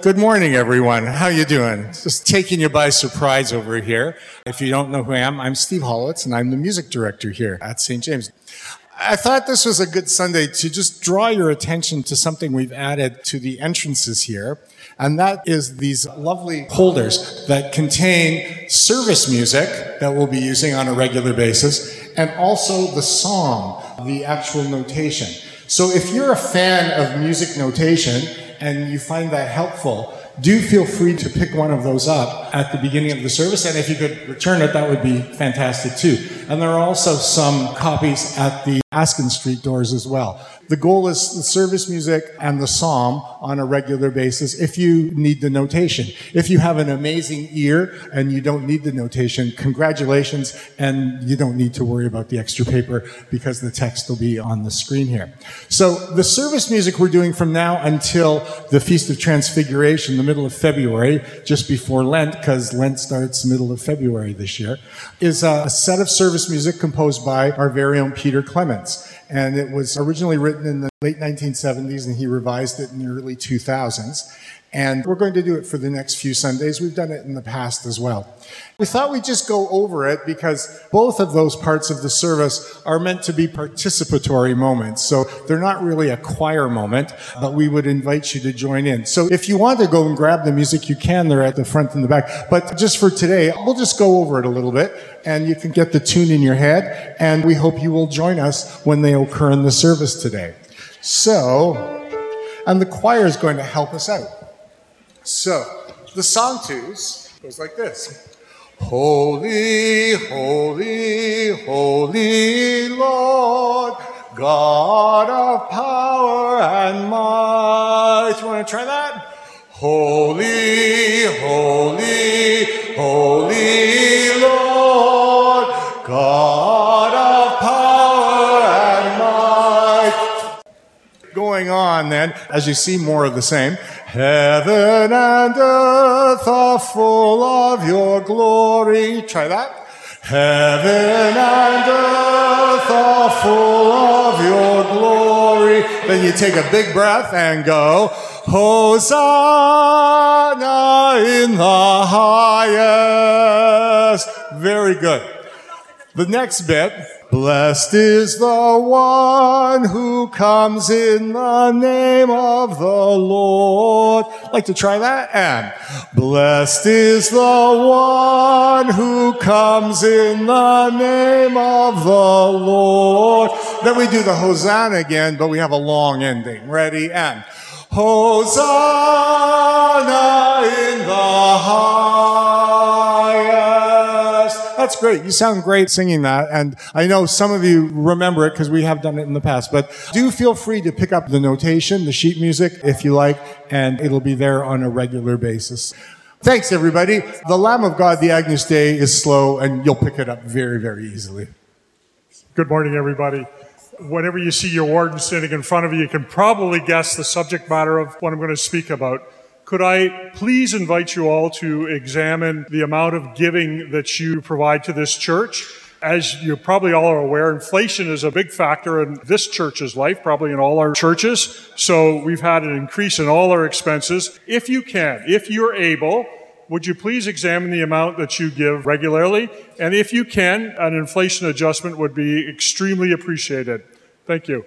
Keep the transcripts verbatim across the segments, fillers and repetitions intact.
Good morning, everyone. How you doing? Just taking you by surprise over here. If you don't know who I am, I'm Steve Hollitz, and I'm the music director here at Saint James. I thought this was a good Sunday to just draw your attention to something we've added to the entrances here, and that is these lovely holders that contain service music that we'll be using on a regular basis, and also the psalm, the actual notation. So if you're a fan of music notation and you find that helpful, do feel free to pick one of those up at the beginning of the service, and if you could return it, that would be fantastic too. And there are also some copies at the Askin Street doors as well. The goal is the service music and the psalm on a regular basis if you need the notation. If you have an amazing ear and you don't need the notation, congratulations, and you don't need to worry about the extra paper because the text will be on the screen here. So the service music we're doing from now until the Feast of Transfiguration, the middle of February, just before Lent, because Lent starts middle of February this year, is a set of service music composed by our very own Peter Clements. And it was originally written in the late nineteen seventies, and he revised it in the early two thousands. And we're going to do it for the next few Sundays. We've done it in the past as well. We thought we'd just go over it because both of those parts of the service are meant to be participatory moments. So they're not really a choir moment, but we would invite you to join in. So if you want to go and grab the music, you can. They're at the front and the back. But just for today, we'll just go over it a little bit, and you can get the tune in your head. And we hope you will join us when they occur in the service today. So, and the choir is going to help us out. So, the song twos goes like this. Holy, holy, holy Lord, God of power and might. You want to try that? Holy, holy, holy Lord, God of power and might. Going on then, as you see more of the same. Heaven and earth are full of your glory. Try that. Heaven and earth are full of your glory. Then you take a big breath and go, Hosanna in the highest. Very good. The next bit. Blessed is the one who comes in the name of the Lord. Like to try that? And blessed is the one who comes in the name of the Lord. Then we do the Hosanna again, but we have a long ending. Ready? And Hosanna in the highest. That's great. You sound great singing that. And I know some of you remember it because we have done it in the past. But do feel free to pick up the notation, the sheet music, if you like, and it'll be there on a regular basis. Thanks, everybody. The Lamb of God, the Agnus Dei, is slow, and you'll pick it up very, very easily. Good morning, everybody. Whenever you see your warden sitting in front of you, you can probably guess the subject matter of what I'm going to speak about. Could I please invite you all to examine the amount of giving that you provide to this church? As you probably all are aware, inflation is a big factor in this church's life, probably in all our churches. So we've had an increase in all our expenses. If you can, if you're able, would you please examine the amount that you give regularly? And if you can, an inflation adjustment would be extremely appreciated. Thank you.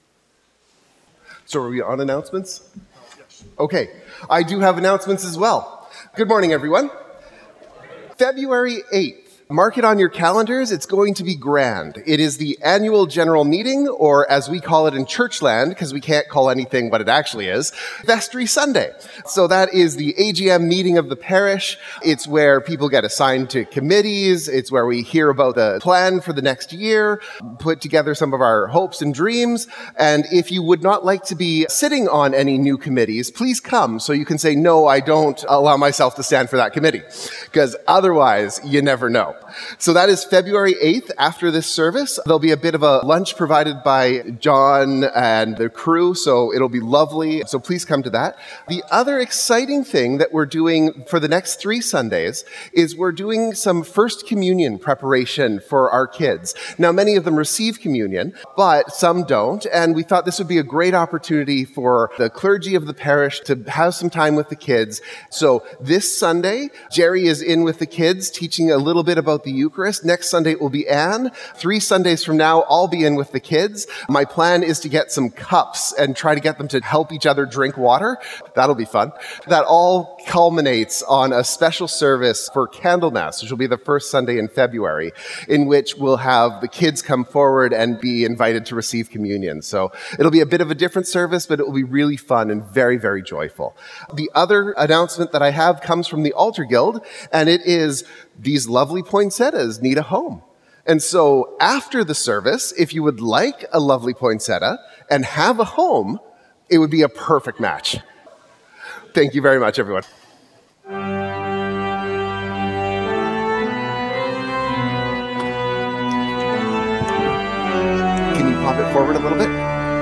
So are we on announcements? Yes. Okay. I do have announcements as well. Good morning, everyone. February eighth. Mark it on your calendars. It's going to be grand. It is the annual general meeting, or as we call it in Churchland, because we can't call anything what it actually is, Vestry Sunday. So that is the A G M meeting of the parish. It's where people get assigned to committees. It's where we hear about the plan for the next year, put together some of our hopes and dreams. And if you would not like to be sitting on any new committees, please come so you can say, no, I don't allow myself to stand for that committee. Because otherwise, you never know. So that is February eighth after this service. There'll be a bit of a lunch provided by John and the crew, so it'll be lovely. So please come to that. The other exciting thing that we're doing for the next three Sundays is we're doing some First Communion preparation for our kids. Now, many of them receive communion, but some don't, and we thought this would be a great opportunity for the clergy of the parish to have some time with the kids. So this Sunday, Jerry is in with the kids, teaching a little bit about the Eucharist. Next Sunday it will be Anne. Three Sundays from now, I'll be in with the kids. My plan is to get some cups and try to get them to help each other drink water. That'll be fun. That all culminates on a special service for Candlemas, which will be the first Sunday in February, in which we'll have the kids come forward and be invited to receive communion. So it'll be a bit of a different service, but it will be really fun and very, very joyful. The other announcement that I have comes from the Altar Guild, and it is these lovely poinsettias need a home. And so after the service, if you would like a lovely poinsettia and have a home, it would be a perfect match. Thank you very much, everyone. Can you pop it forward a little bit?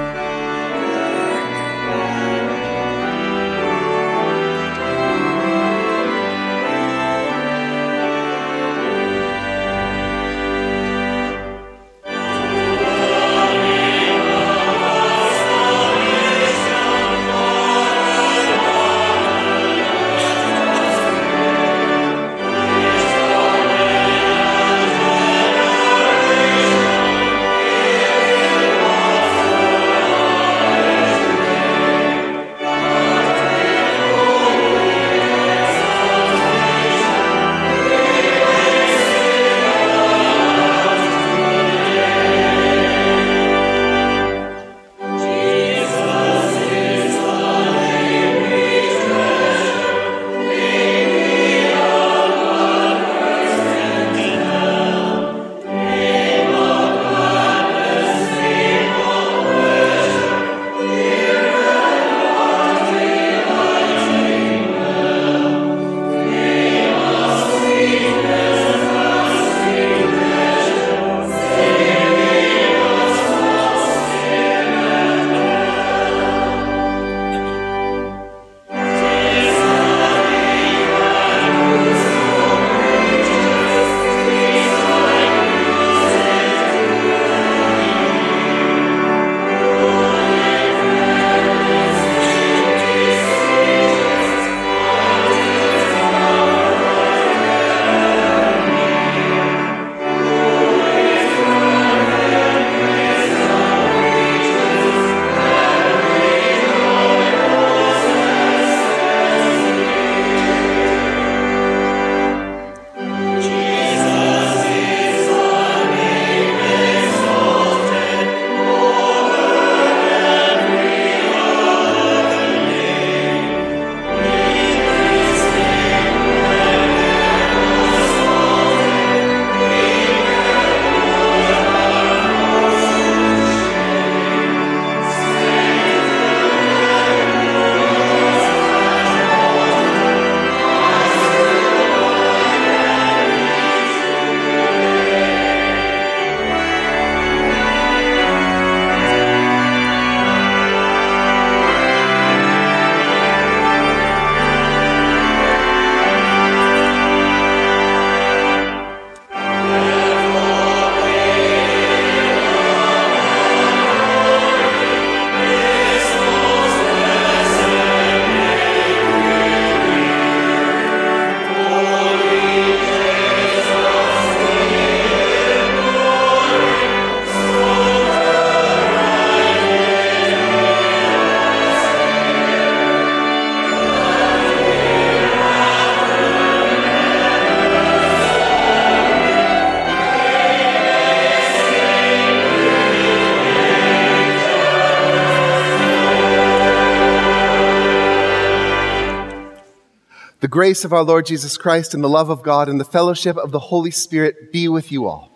The grace of our Lord Jesus Christ and the love of God and the fellowship of the Holy Spirit be with you all.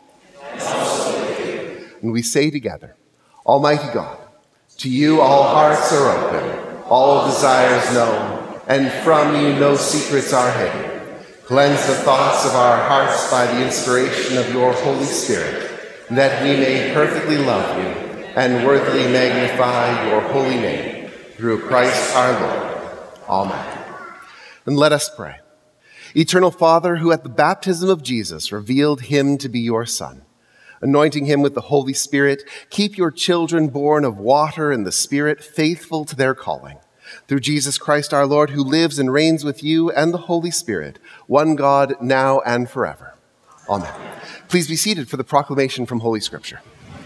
And we say together, Almighty God, to you all hearts are open, all desires known, and from you no secrets are hidden. Cleanse the thoughts of our hearts by the inspiration of your Holy Spirit, that we may perfectly love you and worthily magnify your holy name. Through Christ our Lord. Amen. And let us pray. Eternal Father, who at the baptism of Jesus revealed him to be your Son, anointing him with the Holy Spirit, keep your children born of water and the Spirit faithful to their calling. Through Jesus Christ our Lord, who lives and reigns with you and the Holy Spirit, one God, now and forever. Amen. Please be seated for the proclamation from Holy Scripture.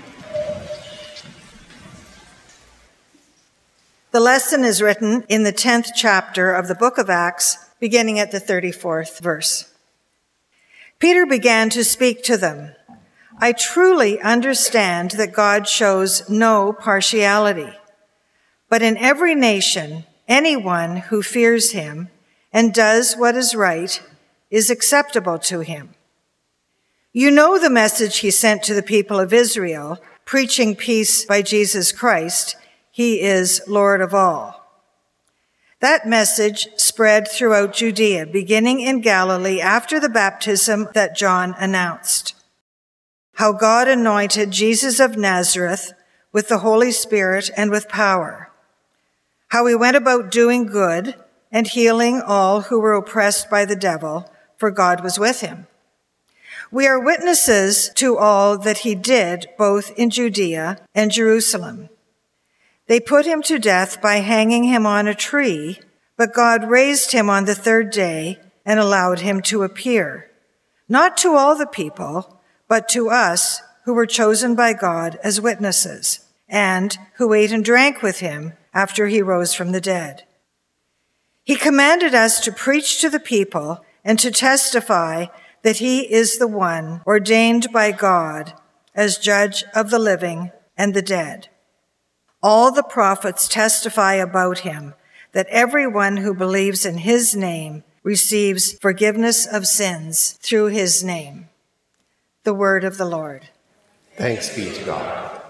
The lesson is written in the tenth chapter of the book of Acts, beginning at the thirty-fourth verse. Peter began to speak to them. I truly understand that God shows no partiality, but in every nation, anyone who fears him and does what is right is acceptable to him. You know the message he sent to the people of Israel, preaching peace by Jesus Christ. He is Lord of all. That message spread throughout Judea, beginning in Galilee after the baptism that John announced. How God anointed Jesus of Nazareth with the Holy Spirit and with power. How he went about doing good and healing all who were oppressed by the devil, for God was with him. We are witnesses to all that he did, both in Judea and Jerusalem. They put him to death by hanging him on a tree, but God raised him on the third day and allowed him to appear, not to all the people, but to us who were chosen by God as witnesses, and who ate and drank with him after he rose from the dead. He commanded us to preach to the people and to testify that he is the one ordained by God as judge of the living and the dead. All the prophets testify about him, that everyone who believes in his name receives forgiveness of sins through his name. The word of the Lord. Thanks be to God.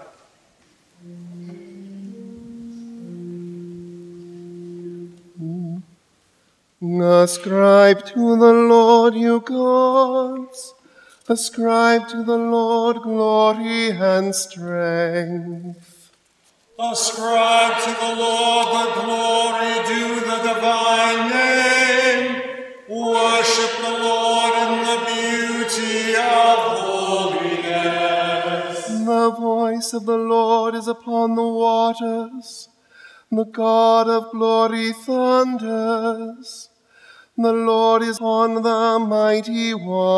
Ascribe to the Lord, you gods. Ascribe to the Lord glory and strength. Ascribe to the Lord the glory due the divine name. Worship the Lord in the beauty of holiness. The voice of the Lord is upon the waters. The God of glory thunders. The Lord is on the mighty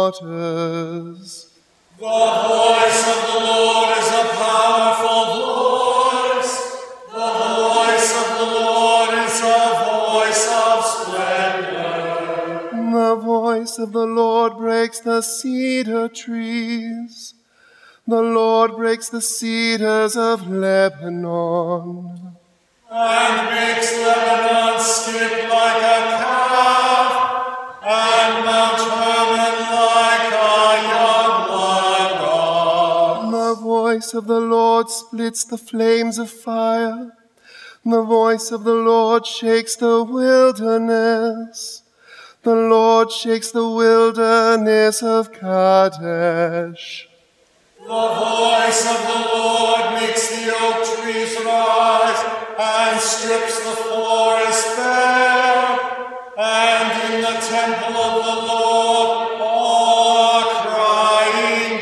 waters. The voice of the Lord is a powerful voice. The voice of the Lord is a voice of splendor. The voice of the Lord breaks the cedar trees. The Lord breaks the cedars of Lebanon. And makes Lebanon skip like a calf, and Mount Hermon like a young wild goat. The voice of the Lord splits the flames of fire. The voice of the Lord shakes the wilderness. The Lord shakes the wilderness of Kadesh. The voice of the Lord makes the oak trees rise and strips the forest bare. And in the temple of the Lord all are crying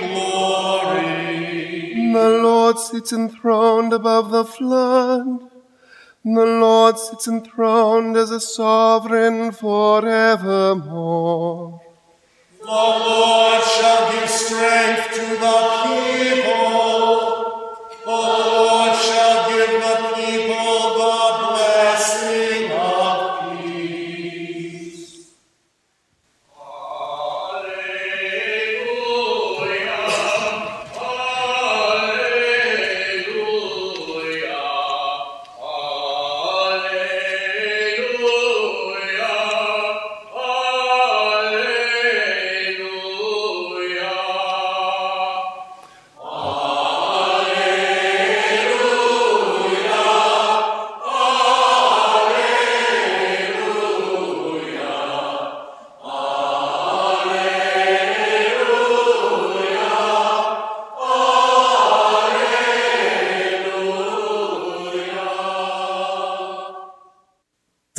glory. The Lord sits enthroned above the flood. The Lord sits enthroned as a sovereign forevermore. The Lord shall give strength to the people. The Lord shall give the people the blessing of peace. Alleluia, alleluia, alleluia, alleluia.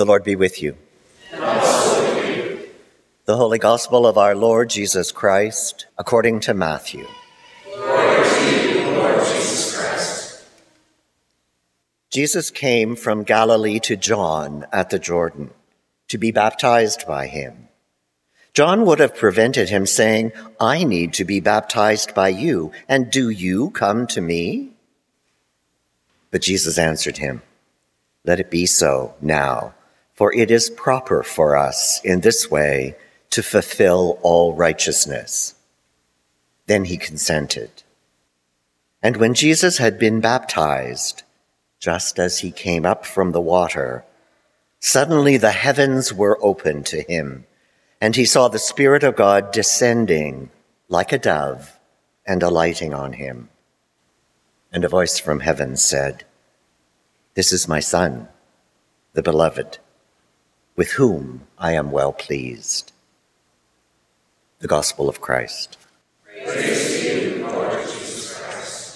The Lord be with you. And also with you. The Holy Gospel of our Lord Jesus Christ, according to Matthew. Glory to you, Lord Jesus Christ. Jesus came from Galilee to John at the Jordan to be baptized by him. John would have prevented him, saying, "I need to be baptized by you, and do you come to me?" But Jesus answered him, "Let it be so now, for it is proper for us in this way to fulfill all righteousness." Then he consented. And when Jesus had been baptized, just as he came up from the water, suddenly the heavens were opened to him, and he saw the Spirit of God descending like a dove and alighting on him. And a voice from heaven said, "This is my Son, the Beloved, with whom I am well pleased." The Gospel of Christ. Praise to you, Lord Jesus Christ.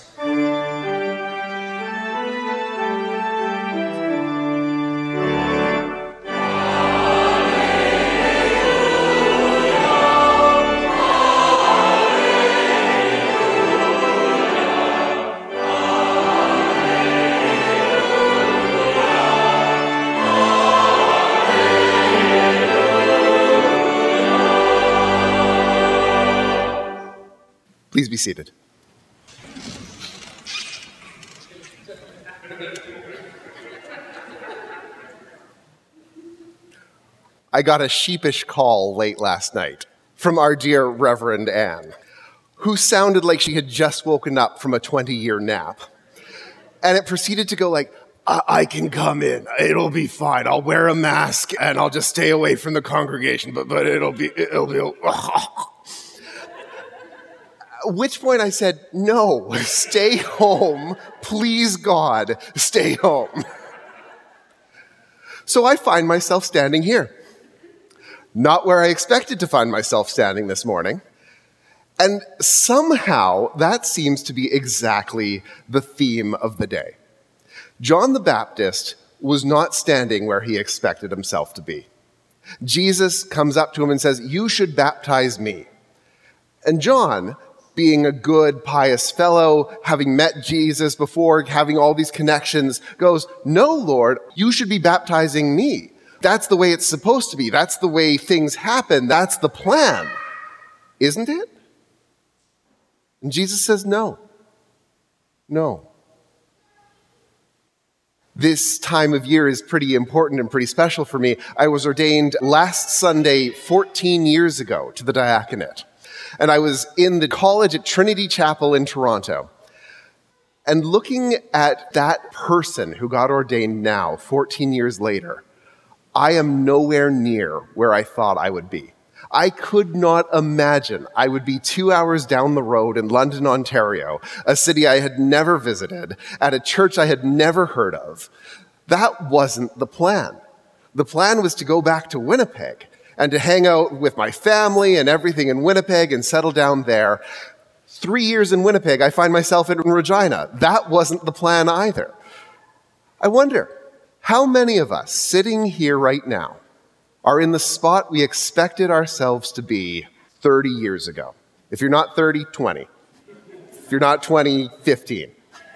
Please be seated. I got a sheepish call late last night from our dear Reverend Anne, who sounded like she had just woken up from a twenty-year nap. And it proceeded to go like, I-, I can come in. It'll be fine. I'll wear a mask and I'll just stay away from the congregation, but, but it'll be... It'll be At which point I said, no, stay home. Please, God, stay home. So I find myself standing here. Not where I expected to find myself standing this morning. And somehow that seems to be exactly the theme of the day. John the Baptist was not standing where he expected himself to be. Jesus comes up to him and says, "You should baptize me." And John, being a good, pious fellow, having met Jesus before, having all these connections, goes, "No, Lord, you should be baptizing me. That's the way it's supposed to be. That's the way things happen. That's the plan. Isn't it?" And Jesus says, no. No. This time of year is pretty important and pretty special for me. I was ordained last Sunday, fourteen years ago, to the diaconate. And I was in the college at Trinity Chapel in Toronto. And looking at that person who got ordained now, fourteen years later, I am nowhere near where I thought I would be. I could not imagine I would be two hours down the road in London, Ontario, a city I had never visited, at a church I had never heard of. That wasn't the plan. The plan was to go back to Winnipeg and to hang out with my family and everything in Winnipeg and settle down there. Three years in Winnipeg, I find myself in Regina. That wasn't the plan either. I wonder, how many of us sitting here right now are in the spot we expected ourselves to be thirty years ago? If you're not thirty, twenty. If you're not twenty, fifteen.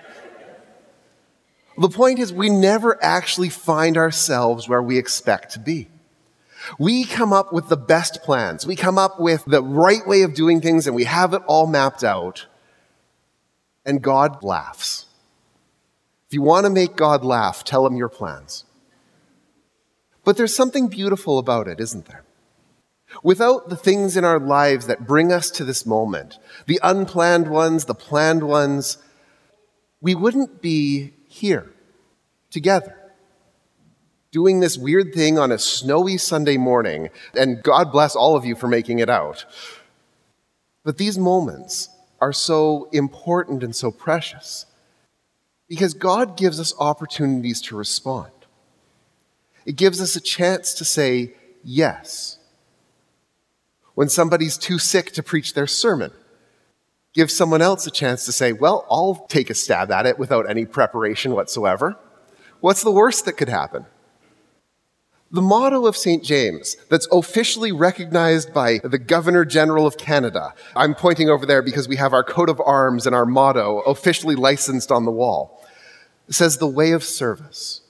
The point is, we never actually find ourselves where we expect to be. We come up with the best plans. We come up with the right way of doing things, and we have it all mapped out. And God laughs. If you want to make God laugh, tell him your plans. But there's something beautiful about it, isn't there? Without the things in our lives that bring us to this moment, the unplanned ones, the planned ones, we wouldn't be here together, doing this weird thing on a snowy Sunday morning, and God bless all of you for making it out. But these moments are so important and so precious because God gives us opportunities to respond. It gives us a chance to say yes. When somebody's too sick to preach their sermon, give someone else a chance to say, well, I'll take a stab at it without any preparation whatsoever. What's the worst that could happen? The motto of Saint James, that's officially recognized by the Governor General of Canada. I'm pointing over there because we have our coat of arms and our motto officially licensed on the wall. It says, the way of service.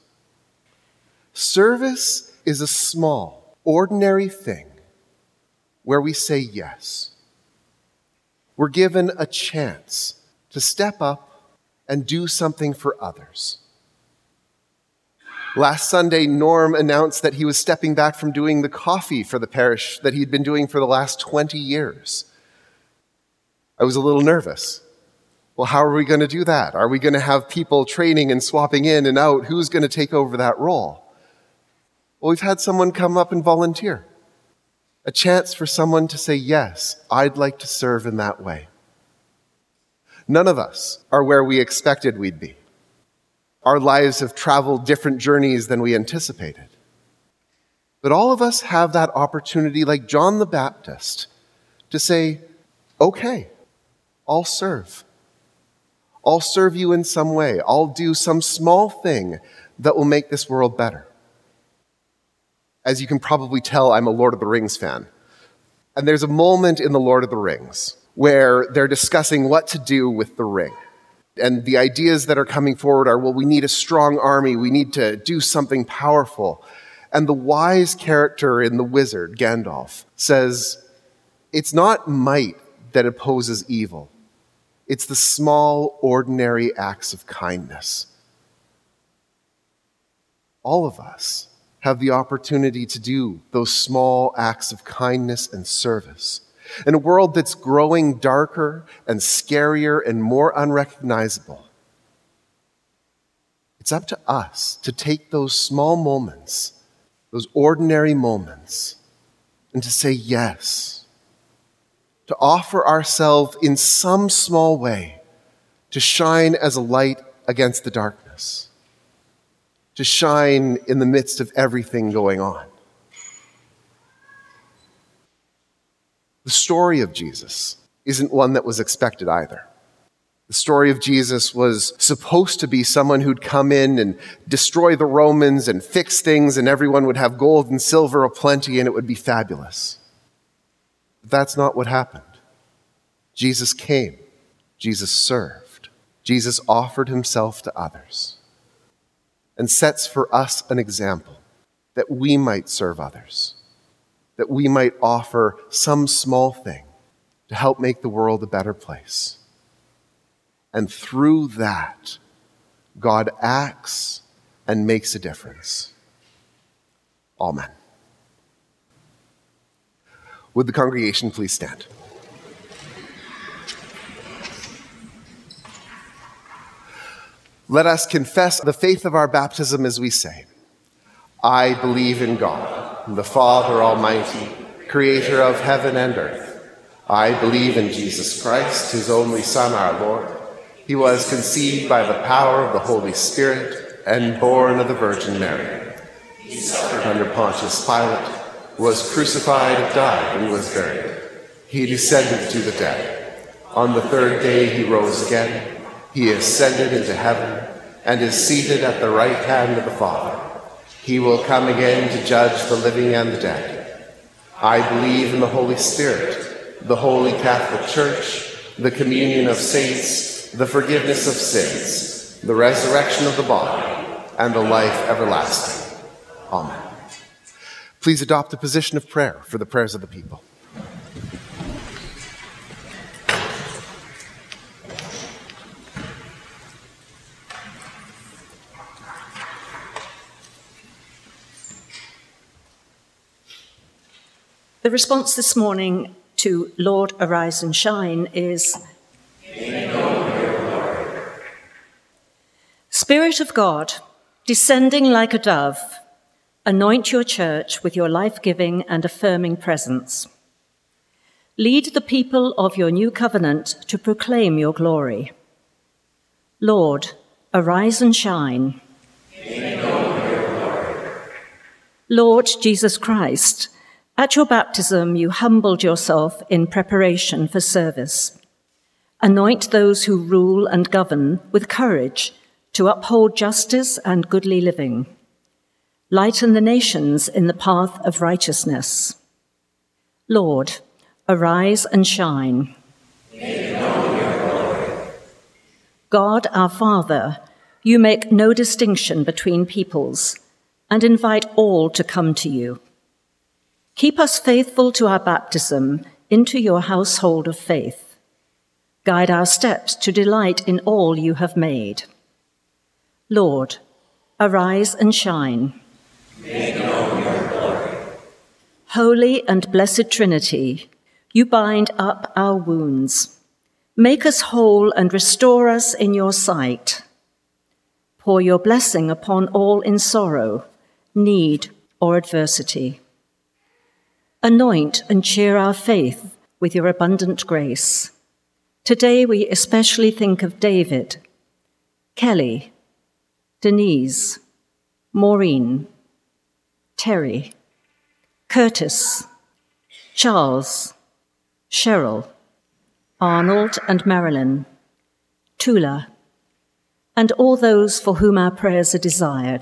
Service is a small, ordinary thing where we say yes. We're given a chance to step up and do something for others. Last Sunday, Norm announced that he was stepping back from doing the coffee for the parish that he'd been doing for the last twenty years. I was a little nervous. Well, how are we going to do that? Are we going to have people training and swapping in and out? Who's going to take over that role? Well, we've had someone come up and volunteer. A chance for someone to say, yes, I'd like to serve in that way. None of us are where we expected we'd be. Our lives have traveled different journeys than we anticipated. But all of us have that opportunity, like John the Baptist, to say, okay, I'll serve. I'll serve you in some way. I'll do some small thing that will make this world better. As you can probably tell, I'm a Lord of the Rings fan. And there's a moment in the Lord of the Rings where they're discussing what to do with the ring. And the ideas that are coming forward are, well, we need a strong army. We need to do something powerful. And the wise character in The Wizard, Gandalf, says, it's not might that opposes evil. It's the small, ordinary acts of kindness. All of us have the opportunity to do those small acts of kindness and service. In a world that's growing darker and scarier and more unrecognizable, it's up to us to take those small moments, those ordinary moments, and to say yes, to offer ourselves in some small way to shine as a light against the darkness, to shine in the midst of everything going on. The story of Jesus isn't one that was expected either. The story of Jesus was supposed to be someone who'd come in and destroy the Romans and fix things, and everyone would have gold and silver aplenty and it would be fabulous. But that's not what happened. Jesus came. Jesus served. Jesus offered himself to others and sets for us an example that we might serve others, that we might offer some small thing to help make the world a better place. And through that, God acts and makes a difference. Amen. Would the congregation please stand? Let us confess the faith of our baptism as we say, I believe in God, the Father Almighty, creator of heaven and earth. I believe in Jesus Christ, his only Son, our Lord. He was conceived by the power of the Holy Spirit and born of the Virgin Mary. He suffered under Pontius Pilate, was crucified, died, and was buried. He descended to the dead. On the third day he rose again. He ascended into heaven and is seated at the right hand of the Father. He will come again to judge the living and the dead. I believe in the Holy Spirit, the Holy Catholic Church, the communion of saints, the forgiveness of sins, the resurrection of the body, and the life everlasting. Amen. Please adopt a position of prayer for the prayers of the people. The response this morning to Lord, Arise and Shine is, Spirit of God, descending like a dove, anoint your church with your life-giving and affirming presence. Lead the people of your new covenant to proclaim your glory. Lord, arise and shine. Lord Jesus Christ, at your baptism, you humbled yourself in preparation for service. Anoint those who rule and govern with courage to uphold justice and goodly living. Lighten the nations in the path of righteousness. Lord, arise and shine. Make known your glory. God, our Father, you make no distinction between peoples and invite all to come to you. Keep us faithful to our baptism into your household of faith. Guide our steps to delight in all you have made. Lord, arise and shine. Make known your glory. Holy and blessed Trinity, you bind up our wounds. Make us whole and restore us in your sight. Pour your blessing upon all in sorrow, need, or adversity. Anoint and cheer our faith with your abundant grace. Today we especially think of David, Kelly, Denise, Maureen, Terry, Curtis, Charles, Cheryl, Arnold and Marilyn, Tula, and all those for whom our prayers are desired.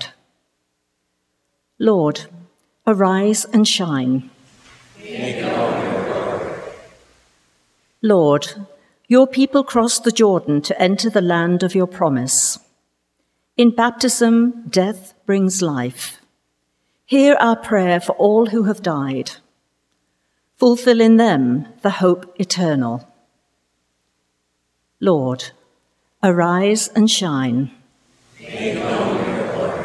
Lord, arise and shine. Make known your glory. Lord, your people crossed the Jordan to enter the land of your promise. In baptism, death brings life. Hear our prayer for all who have died. Fulfill in them the hope eternal. Lord, arise and shine. Make known your glory.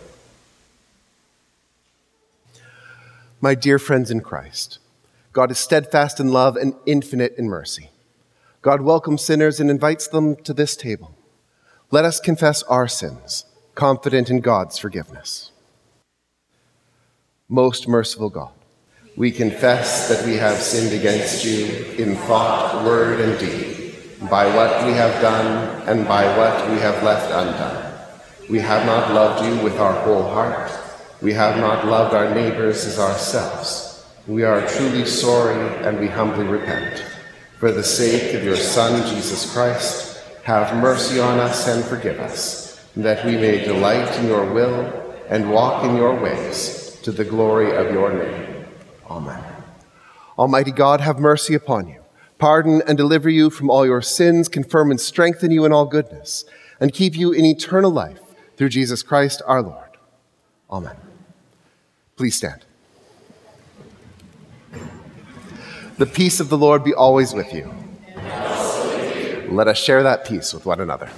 My dear friends in Christ, God is steadfast in love and infinite in mercy. God welcomes sinners and invites them to this table. Let us confess our sins, confident in God's forgiveness. Most merciful God, we confess that we have sinned against you in thought, word, and deed, by what we have done and by what we have left undone. We have not loved you with our whole heart. We have not loved our neighbors as ourselves. We are truly sorry and we humbly repent. For the sake of your Son, Jesus Christ, have mercy on us and forgive us, that we may delight in your will and walk in your ways, to the glory of your name. Amen. Almighty God, have mercy upon you, pardon and deliver you from all your sins, confirm and strengthen you in all goodness, and keep you in eternal life through Jesus Christ our Lord. Amen. Please stand. The peace of the Lord be always with you. Let us share that peace with one another.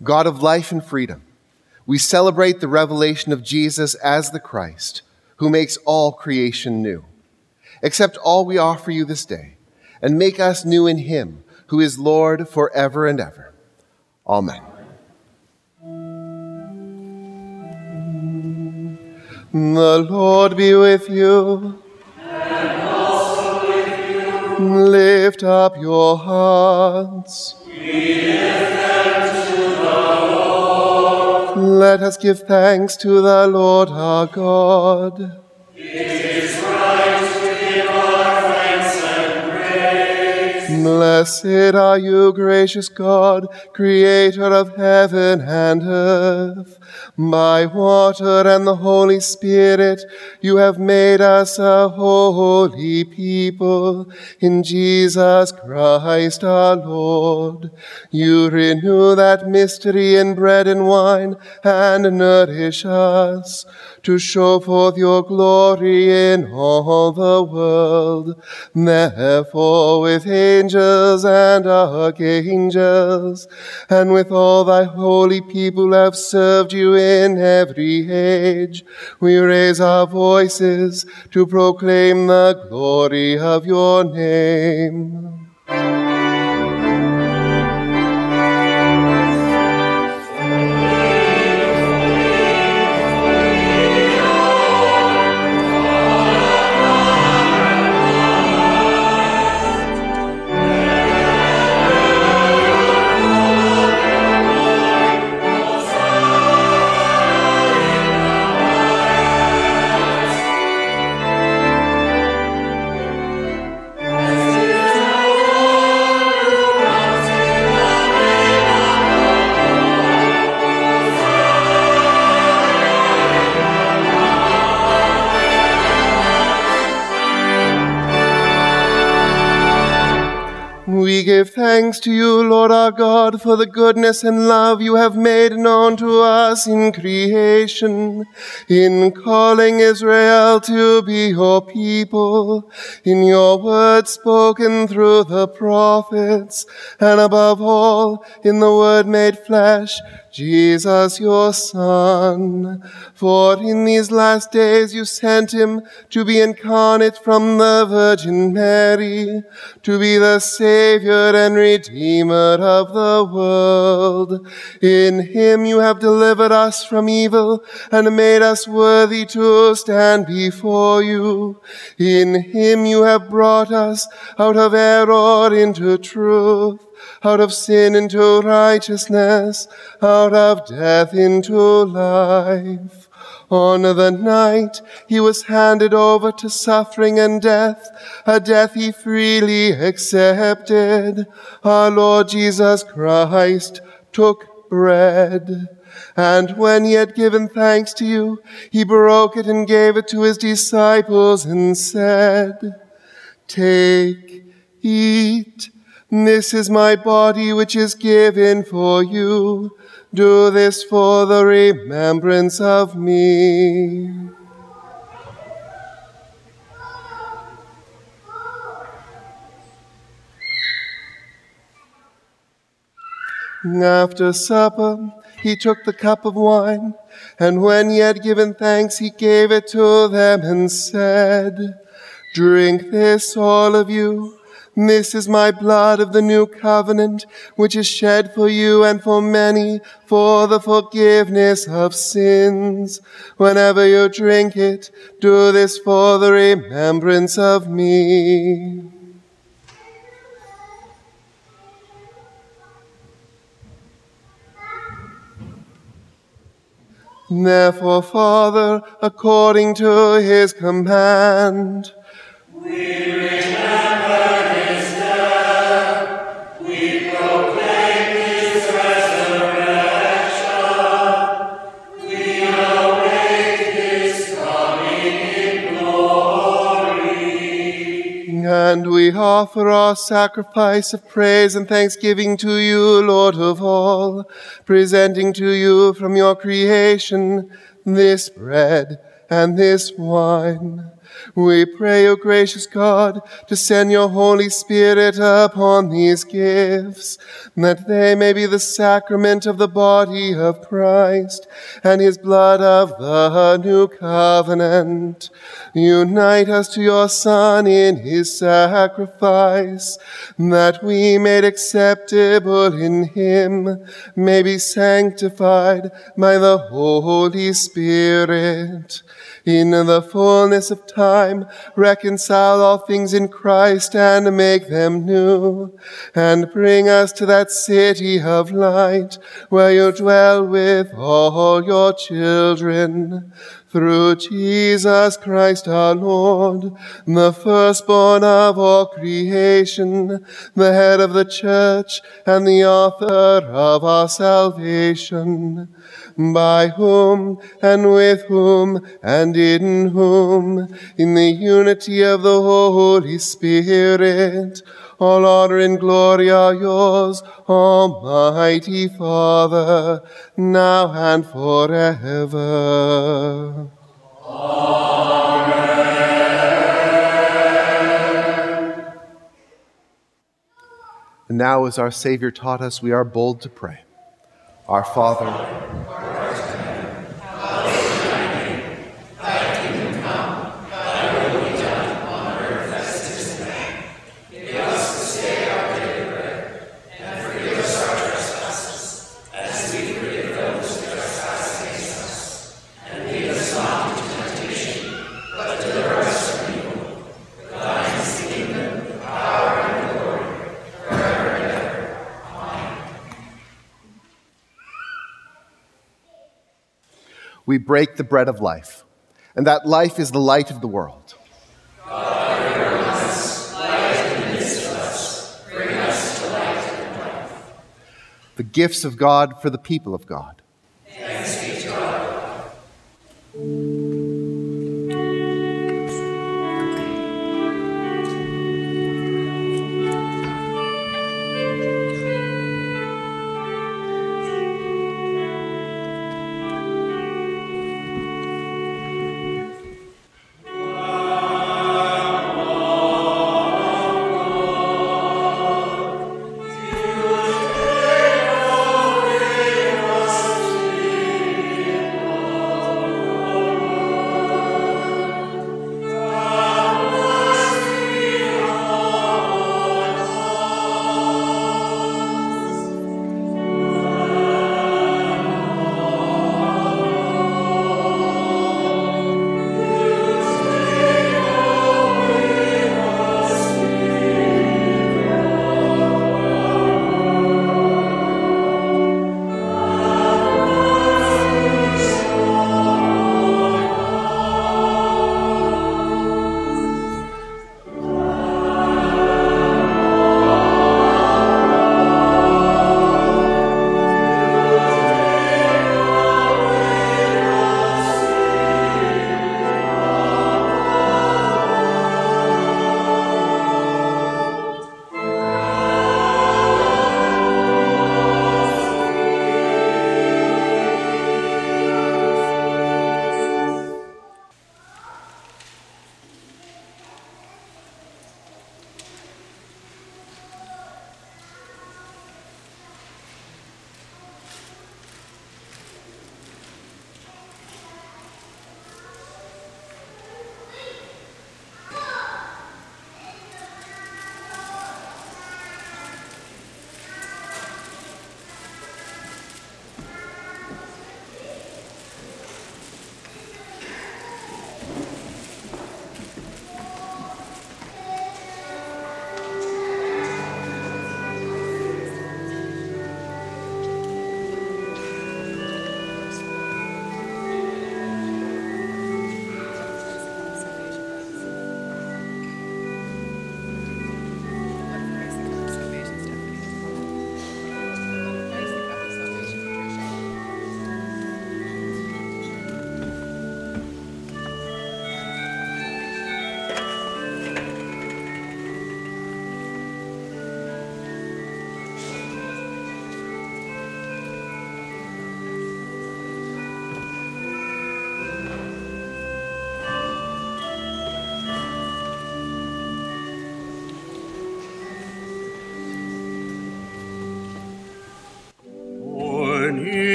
God of life and freedom, we celebrate the revelation of Jesus as the Christ, who makes all creation new. Accept all we offer you this day, and make us new in him, who is Lord forever and ever. Amen. The Lord be with you. And also with you. Lift up your hearts. We lift them to the Lord. Let us give thanks to the Lord our God. It is right to give our thanks and praise. Blessed are you, gracious God, creator of heaven and earth. By water and the Holy Spirit, you have made us a holy people in Jesus Christ our Lord. You renew that mystery in bread and wine and nourish us to show forth your glory in all the world. Therefore, with angels and archangels, and with all thy holy people who have served you in every age, we raise our voices to proclaim the glory of your name. We give thanks to you, Lord our God, for the goodness and love you have made known to us in creation, in calling Israel to be your people, in your word spoken through the prophets, and above all, in the word made flesh, Jesus your Son. For in these last days you sent him to be incarnate from the Virgin Mary, to be the Savior and Redeemer of the world. In him you have delivered us from evil and made us worthy to stand before you. In him you have brought us out of error into truth, out of sin into righteousness, out of death into life. On the night he was handed over to suffering and death, a death he freely accepted, our Lord Jesus Christ took bread. And when he had given thanks to you, he broke it and gave it to his disciples and said, "Take, eat. This is my body which is given for you. Do this for the remembrance of me." After supper, he took the cup of wine, and when he had given thanks, he gave it to them and said, "Drink this, all of you. This is my blood of the new covenant, which is shed for you and for many for the forgiveness of sins. Whenever you drink it, do this for the remembrance of me." Therefore, Father, according to his command, we remember his death, we proclaim his resurrection, we await his coming in glory. And we offer our sacrifice of praise and thanksgiving to you, Lord of all, presenting to you from your creation this bread and this wine. We pray, O gracious God, to send your Holy Spirit upon these gifts, that they may be the sacrament of the body of Christ and his blood of the new covenant. Unite us to your Son in his sacrifice, that we, made acceptable in him, may be sanctified by the Holy Spirit. In the fullness of time, reconcile all things in Christ and make them new, and bring us to that city of light where you dwell with all your children. Through Jesus Christ our Lord, the firstborn of all creation, the head of the church and the author of our salvation, by whom and with whom and in whom, in the unity of the Holy Spirit, all honor and glory are yours, Almighty Father, now and forever. Amen. And now, as our Savior taught us, we are bold to pray. Our Father, we break the bread of life, and that life is the light of the world. God, bring us light in the midst of us. Bring us to light and life. The gifts of God for the people of God. Thanks be to God.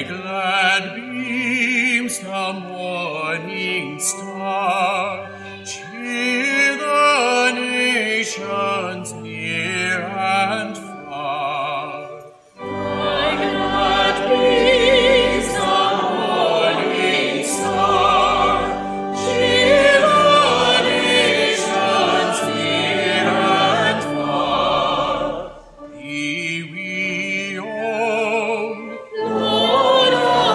glad beams the morning star, cheer the nations near and far. Thy glad beams the morning star, cheer the nations near and far. Thee we own, Lord of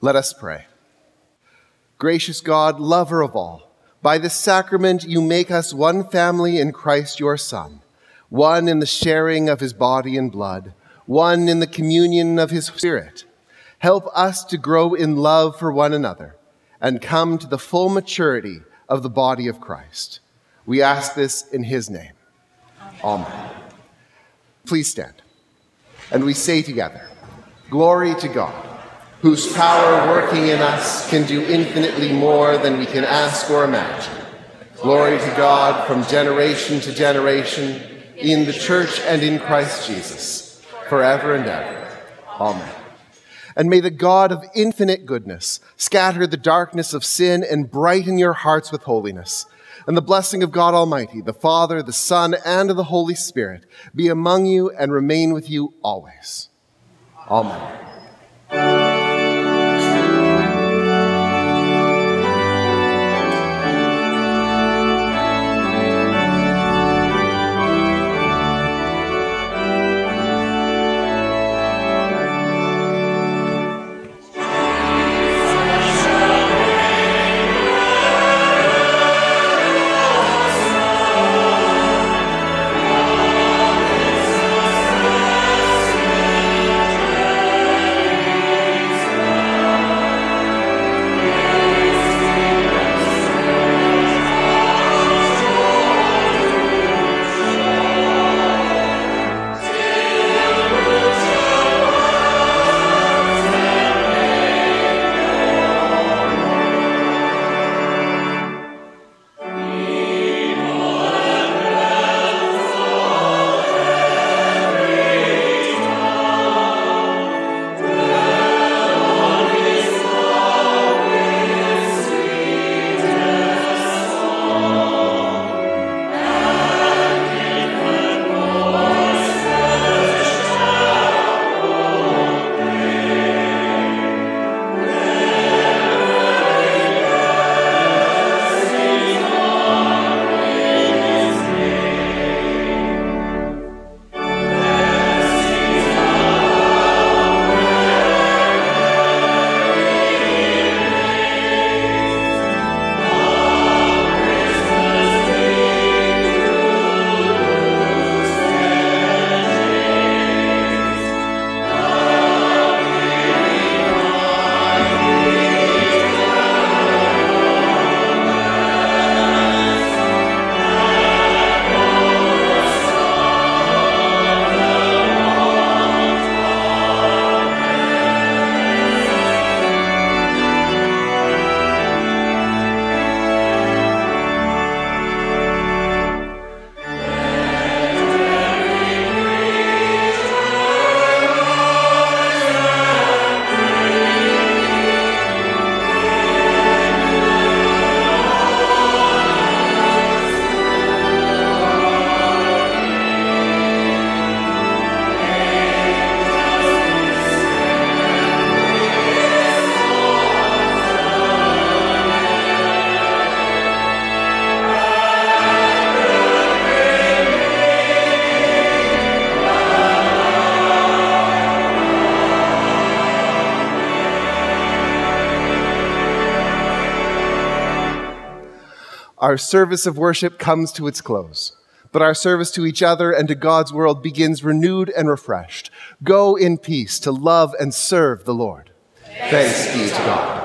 Let us pray. Gracious God, lover of all, by this sacrament you make us one family in Christ your Son, one in the sharing of his body and blood, one in the communion of his Spirit. Help us to grow in love for one another and come to the full maturity of the body of Christ. We ask this in his name. Amen. Amen. Please stand. And we say together, Glory to God, whose power working in us can do infinitely more than we can ask or imagine. Glory to God from generation to generation, in the church and in Christ Jesus, forever and ever. Amen. And may the God of infinite goodness scatter the darkness of sin and brighten your hearts with holiness. And the blessing of God Almighty, the Father, the Son, and the Holy Spirit be among you and remain with you always. Amen. Our service of worship comes to its close, but our service to each other and to God's world begins renewed and refreshed. Go in peace to love and serve the Lord. Thanks be to God.